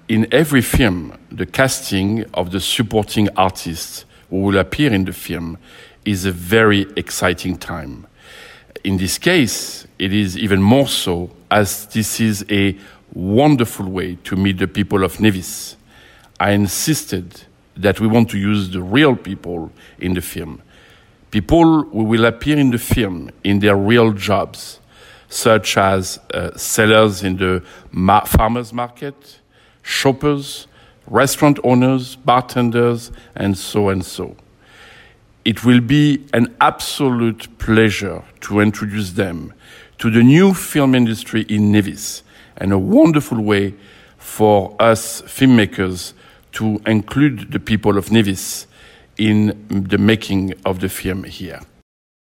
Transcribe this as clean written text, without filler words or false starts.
in every film, the casting of the supporting artists who will appear in the film is a very exciting time. In this case, it is even more so, as this is a wonderful way to meet the people of Nevis. I insisted that we want to use the real people in the film. People who will appear in the film in their real jobs, such as sellers in the farmers market, shoppers, restaurant owners, bartenders, and so and so. It will be an absolute pleasure to introduce them to the new film industry in Nevis, and a wonderful way for us filmmakers to include the people of Nevis in the making of the film here.